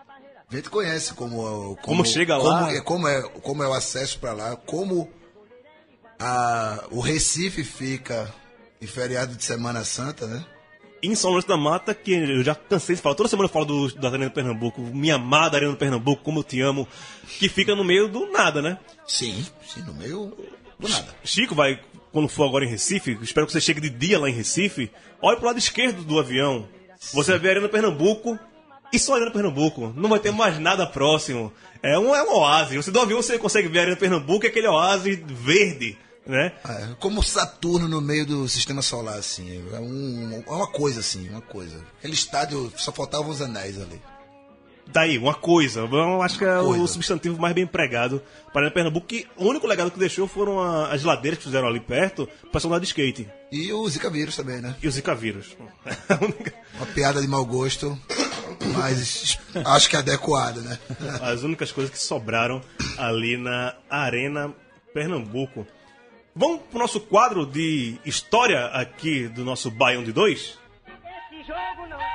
Speaker 5: A gente conhece como... Como,
Speaker 2: como chega
Speaker 5: como
Speaker 2: lá.
Speaker 5: É, como, é, como é o acesso para lá, como a, o Recife fica em feriado de Semana Santa, né?
Speaker 2: Em São Lourenço da Mata, que eu já cansei de falar, toda semana eu falo do, da Arena do Pernambuco, minha amada Arena do Pernambuco, como eu te amo, que fica no meio do nada, né?
Speaker 5: Sim, sim, no meio do nada.
Speaker 2: Chico vai, quando for agora em Recife, espero que você chegue de dia lá em Recife, olhe pro lado esquerdo do avião, você vai ver a Arena do Pernambuco e só a Arena do Pernambuco, não vai ter mais nada próximo. É um, é um oásis, você do avião você consegue ver a Arena do Pernambuco e aquele oásis verde. Né?
Speaker 5: É, como Saturno no meio do sistema solar, assim. É, um, é uma coisa, assim, uma coisa. Aquele estádio, só faltavam os anéis ali.
Speaker 2: Daí, uma coisa. Eu acho que é
Speaker 5: coisa.
Speaker 2: o substantivo mais bem empregado para Pernambuco, que o único legado que deixou foram a, as ladeiras que fizeram ali perto para andar de skate.
Speaker 5: E o Zika vírus também, né?
Speaker 2: E o Zika vírus.
Speaker 5: Uma piada de mau gosto, mas acho que é adequada, né?
Speaker 2: As únicas coisas que sobraram ali na Arena Pernambuco. Vamos pro nosso quadro de história aqui do nosso Baião de Dois?
Speaker 4: Esse jogo não.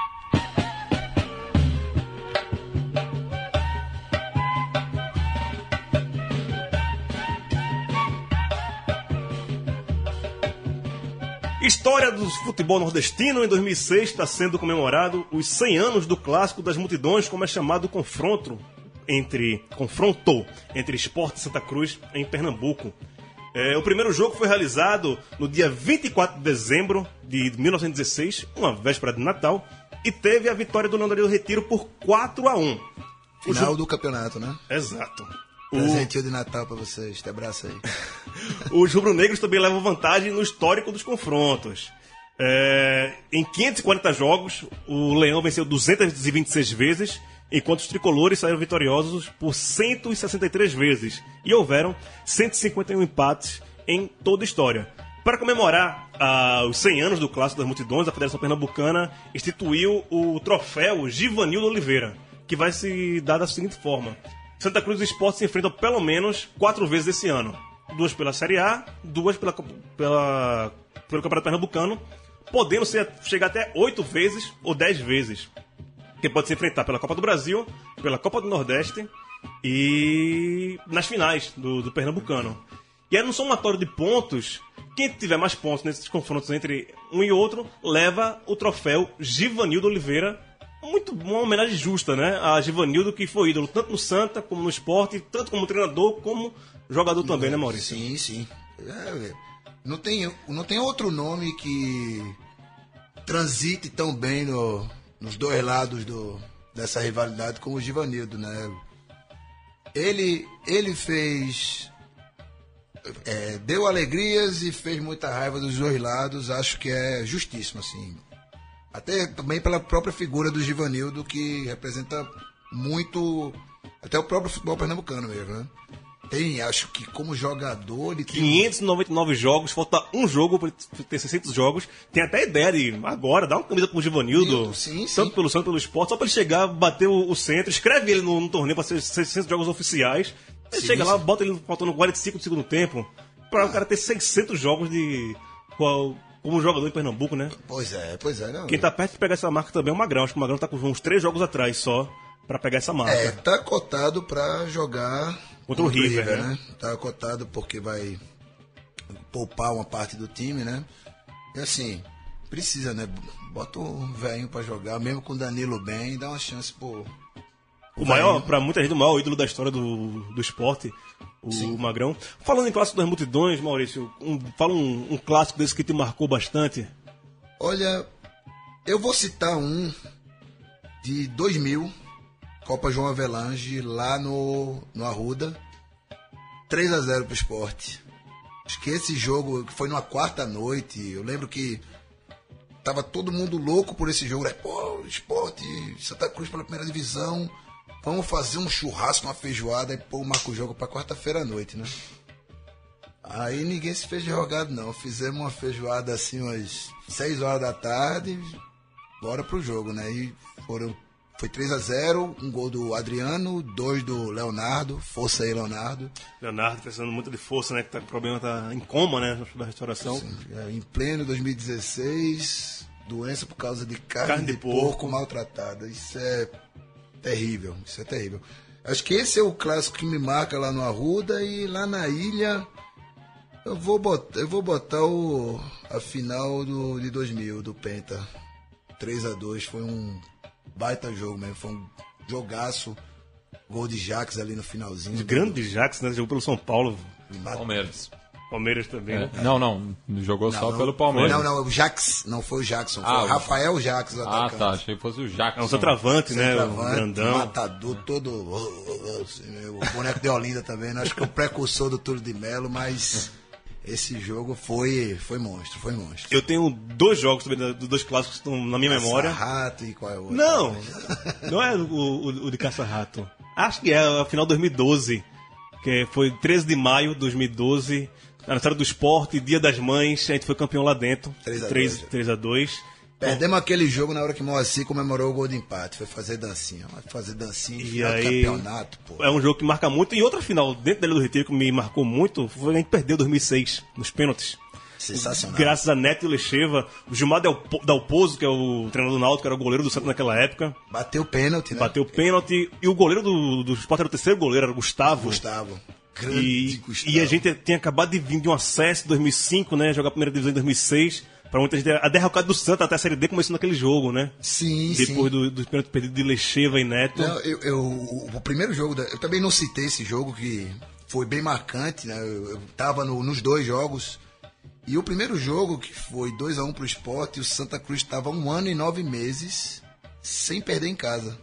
Speaker 2: História do futebol nordestino. Em dois mil e seis está sendo comemorado os cem anos do clássico das multidões, como é chamado o confronto entre confronto entre Sport e Santa Cruz em Pernambuco. É, o primeiro jogo foi realizado no dia vinte e quatro de dezembro de mil novecentos e dezesseis, uma véspera de Natal, e teve a vitória do Leão do Retiro por quatro a um.
Speaker 5: Final
Speaker 2: jogo...
Speaker 5: do campeonato, né?
Speaker 2: Exato.
Speaker 5: Presentinho de Natal pra vocês, te abraço aí.
Speaker 2: Os rubro-negros também levam vantagem no histórico dos confrontos. É, em quinhentos e quarenta jogos, o Leão venceu duzentas e vinte e seis vezes, enquanto os tricolores saíram vitoriosos por cento e sessenta e três vezes. E houveram cento e cinquenta e um empates em toda a história. Para comemorar ah, os cem anos do Clássico das Multidões, a Federação Pernambucana instituiu o troféu Givanildo Oliveira, que vai se dar da seguinte forma. Santa Cruz e Sport se enfrentam pelo menos quatro vezes esse ano. Duas pela Série A, duas pela, pela, pelo Campeonato Pernambucano, podendo ser, chegar até oito vezes ou dez vezes. Que pode se enfrentar pela Copa do Brasil, pela Copa do Nordeste e nas finais do, do Pernambucano. E aí, no somatório de pontos, quem tiver mais pontos nesses confrontos entre um e outro, leva o troféu Givanildo Oliveira. Muito, uma homenagem justa, né? A Givanildo, que foi ídolo tanto no Santa como no Sport, tanto como treinador como jogador também, né, Maurício?
Speaker 5: Sim, sim. É, não, tem, não tem outro nome que transite tão bem no... nos dois lados do, dessa rivalidade com o Givanildo, né? Ele, ele fez... É, deu alegrias e fez muita raiva dos dois lados. Acho que é justíssimo, assim. Até também pela própria figura do Givanildo, que representa muito... Até o próprio futebol pernambucano mesmo, né? Tem, acho que como jogador... Ele tem...
Speaker 2: quinhentos e noventa e nove jogos, falta um jogo para ter seiscentos jogos. Tem até a ideia de, agora, dar uma camisa pro Givanildo,
Speaker 5: sim, sim.
Speaker 2: tanto pelo Santos pelo Sport, só para ele chegar, bater o, o centro, escreve ele no, no torneio para ser seiscentos jogos oficiais. Ele
Speaker 5: Sim,
Speaker 2: chega
Speaker 5: sim.
Speaker 2: lá, bota ele faltando quarenta e cinco do segundo tempo, para o cara ter seiscentos jogos de qual, como jogador em Pernambuco, né?
Speaker 5: Pois é, pois é. Não.
Speaker 2: Quem tá perto de pegar essa marca também é o Magrão. Acho que o Magrão tá com uns três jogos atrás só para pegar essa marca.
Speaker 5: É, tá cotado para jogar
Speaker 2: contra o River, né?
Speaker 5: né? Tá cotado porque vai poupar uma parte do time, né? E assim, precisa, né? Bota o velhinho para jogar, mesmo com o Danilo bem, dá uma chance pro...
Speaker 2: O maior, pra muita gente, o maior ídolo da história do, do esporte, o Sim. Magrão. Falando em clássico das multidões, Maurício, um, fala um, um clássico desse que te marcou bastante.
Speaker 5: Olha, eu vou citar um de dois mil, Copa João Avelange, lá no, no Arruda, três a zero pro Sport. Acho que esse jogo foi numa quarta noite, eu lembro que tava todo mundo louco por esse jogo, né? Pô, Sport, Santa Cruz pela primeira divisão... Vamos fazer um churrasco, uma feijoada e pô, marca o jogo pra quarta-feira à noite, né? Aí ninguém se fez de rogado, não. Fizemos uma feijoada assim umas seis horas da tarde, bora pro jogo, né? E foram, foi três a zero, um gol do Adriano, dois do Leonardo. Força aí, Leonardo.
Speaker 2: Leonardo precisando muito de força, né? Que tá, o problema tá em coma, né? Da restauração.
Speaker 5: Sim, é, em pleno dois mil e dezesseis, doença por causa de carne,
Speaker 2: Carne de
Speaker 5: de porco,
Speaker 2: porco.
Speaker 5: maltratada. Isso é... terrível, isso é terrível. Acho que esse é o clássico que me marca lá no Arruda, e lá na ilha eu vou botar, eu vou botar o, a final do, de dois mil, do Penta. três a dois, foi um baita jogo mesmo, foi um jogaço. Gol de Jax ali no finalzinho.
Speaker 2: De grande Jax, né? Jogou pelo São Paulo.
Speaker 7: Palmeiras.
Speaker 2: Palmeiras também, né?
Speaker 7: É, não, não. Jogou
Speaker 5: não,
Speaker 7: só
Speaker 5: não,
Speaker 7: pelo Palmeiras.
Speaker 5: Não, não, o Jax, não foi o Jackson, foi
Speaker 7: ah,
Speaker 5: o Rafael Jax. O
Speaker 7: ah, tá, achei que fosse o Jackson.
Speaker 2: É um centroavante, né?
Speaker 5: Centroavante,
Speaker 2: o grandão.
Speaker 5: Matador, todo... Assim, o boneco de Olinda também, né? Acho que é o precursor do Túlio de Melo, mas esse jogo foi, foi monstro, foi monstro.
Speaker 2: Eu tenho dois jogos também, dois clássicos que estão na minha memória.
Speaker 5: Caça-rato e qual é o outro?
Speaker 2: Não, não é o, o, o de Caça-rato. Acho que é a final de dois mil e doze, que foi treze de maio de dois mil e doze, aniversário do esporte, Dia das Mães, a gente foi campeão lá dentro, três a dois.
Speaker 5: Perdemos aquele jogo na hora que Moacir comemorou o gol de empate, foi fazer dancinha, vai fazer dancinha
Speaker 2: e
Speaker 5: final
Speaker 2: aí,
Speaker 5: do campeonato, pô.
Speaker 2: É um jogo que marca muito, e outra final dentro da Ilha do Retiro que me marcou muito, foi a gente perdeu em dois mil e seis, nos pênaltis.
Speaker 5: Sensacional.
Speaker 2: Graças a Neto e Lecheva, o Gilmar Dalpozo, que é o treinador do Náutico, que era o goleiro do Santos naquela época.
Speaker 5: Bateu pênalti, né?
Speaker 2: Bateu pênalti. E o goleiro do, do Sport era o terceiro goleiro, era o Gustavo.
Speaker 5: Gustavo. Grande
Speaker 2: e,
Speaker 5: Gustavo.
Speaker 2: E a gente tinha acabado de vir de um acesso em dois mil e cinco, né? Jogar a primeira divisão em dois mil e seis. Pra muita gente, a derrocada do Santos até a Série D começou naquele jogo, né?
Speaker 5: Sim,
Speaker 2: Depois
Speaker 5: sim.
Speaker 2: Depois do, do pênalti perdido de Lecheva e Neto.
Speaker 5: Não, eu, eu, o primeiro jogo, da, eu também não citei esse jogo, que foi bem marcante, né? Eu, eu tava no, nos dois jogos. E o primeiro jogo, que foi dois a um pro Sport, e o Santa Cruz estava um ano e nove meses sem perder em casa.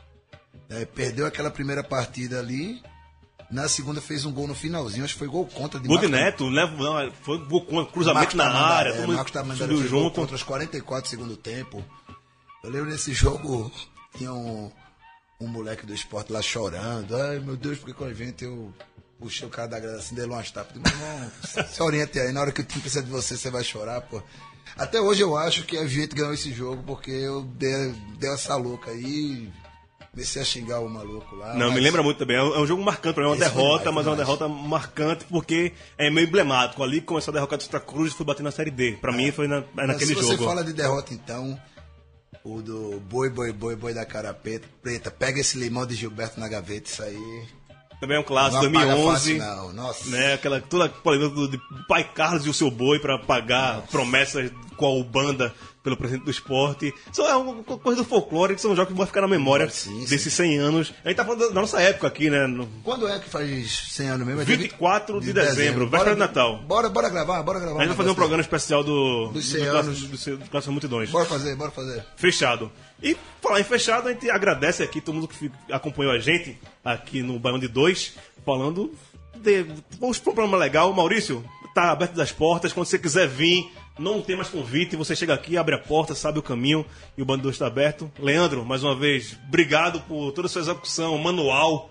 Speaker 5: É, perdeu aquela primeira partida ali. Na segunda fez um gol no finalzinho, acho que foi gol contra de
Speaker 2: Gol de
Speaker 5: Marcos
Speaker 2: Neto, né? Não, foi gol contra, cruzamento na área.
Speaker 5: É, Marcos Tamandaré fez gol contra os quarenta e quatro do segundo tempo. Eu lembro desse jogo, tinha um, um moleque do Sport lá chorando. Ai, meu Deus, porque com o evento eu puxei o cara da grada assim, dei umas tapas. Meu irmão, se oriente aí, na hora que o time precisa de você, você vai chorar, pô. Até hoje eu acho que a gente ganhou esse jogo, porque eu dei, dei essa louca aí, comecei a xingar o maluco lá.
Speaker 2: Não,
Speaker 5: mas...
Speaker 2: me lembra muito também. É um jogo marcante pra mim, é uma
Speaker 5: Esse
Speaker 2: derrota,
Speaker 5: demais,
Speaker 2: mas é uma
Speaker 5: demais.
Speaker 2: derrota marcante porque é meio emblemático. Ali começou a derrota do Santa Cruz e foi bater na Série D. Pra é. mim foi na, é
Speaker 5: mas
Speaker 2: naquele
Speaker 5: se
Speaker 2: jogo.
Speaker 5: Se você fala de derrota, então, o do boi, boi, boi, boi da cara preta, pega esse limão de Gilberto na gaveta, isso aí...
Speaker 2: Também é um clássico,
Speaker 5: não
Speaker 2: dois mil e onze.
Speaker 5: Fácil, não. Nossa.
Speaker 2: Né, aquela, toda a polêmica do, do pai Carlos e o seu boi para pagar Nossa. promessas com a Ubanda pelo presidente do esporte. Isso é uma coisa do folclore, que são jogos que vão ficar na memória sim, sim. desses cem anos. A gente tá falando da nossa época aqui, né? No...
Speaker 5: Quando é que faz cem anos mesmo? É
Speaker 2: vinte e quatro de, de dezembro, dezembro. Véspera de Natal.
Speaker 5: Bora, bora gravar, bora gravar.
Speaker 2: A gente vai fazer um programa especial do,
Speaker 5: dos cem
Speaker 2: do,
Speaker 5: anos.
Speaker 2: Do, do, do Clássico Multidões.
Speaker 5: Bora fazer, bora fazer.
Speaker 2: Fechado. E falar em fechado, a gente agradece aqui todo mundo que acompanhou a gente aqui no Baião de Dois, falando de um programa legal. Maurício, tá aberto das portas, quando você quiser vir, não tem mais convite, você chega aqui, abre a porta, sabe o caminho e o Baião de Dois está aberto. Leandro, mais uma vez, obrigado por toda a sua execução manual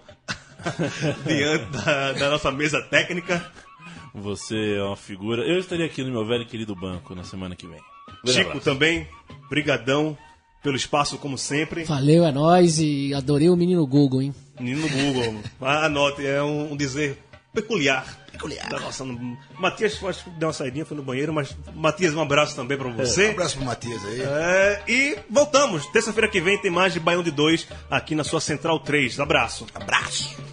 Speaker 2: diante da, da nossa mesa técnica.
Speaker 6: Você é uma figura. Eu estaria aqui no meu velho e querido banco na semana que vem.
Speaker 2: Chico abraço. Também, brigadão pelo espaço, como sempre.
Speaker 8: Valeu, é nóis, e adorei o menino Google, hein?
Speaker 2: Menino Google, anote, é um, um dizer peculiar.
Speaker 5: Peculiar.
Speaker 2: Da nossa... Matias, acho que deu uma saidinha, foi no banheiro, mas Matias, um abraço também pra você.
Speaker 5: É, um abraço pro Matias aí.
Speaker 2: É, e voltamos, terça-feira que vem tem mais de Baião de Dois aqui na sua Central três. Abraço.
Speaker 5: Abraço.